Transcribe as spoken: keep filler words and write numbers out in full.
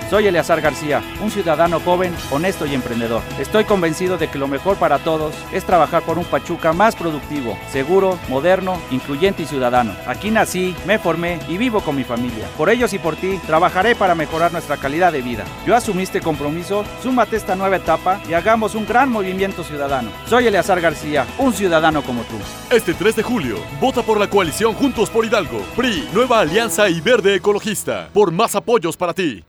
Soy Eleazar García, un ciudadano joven, honesto y emprendedor. Estoy convencido de que lo mejor para todos es trabajar por un Pachuca más productivo, seguro, moderno, incluyente y ciudadano. Aquí nací, me formé y vivo con mi familia. Por ellos y por ti, trabajaré para mejorar nuestra calidad de vida. Yo asumí este compromiso, súmate a esta nueva etapa y hagamos un gran movimiento ciudadano. Soy Eleazar García, un ciudadano como tú. Este tres de julio, vota por la coalición Juntos por Hidalgo, P R I, Nueva Alianza y Verde Ecologista, por más apoyos para ti.